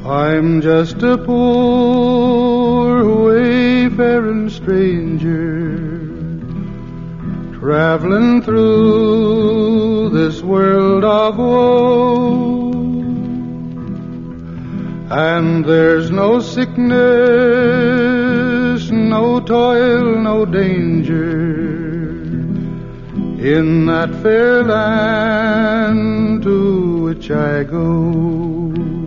I'm just a poor wayfaring stranger, traveling through this world of woe. And there's no sickness, no toil, no danger in that fair land to which I go.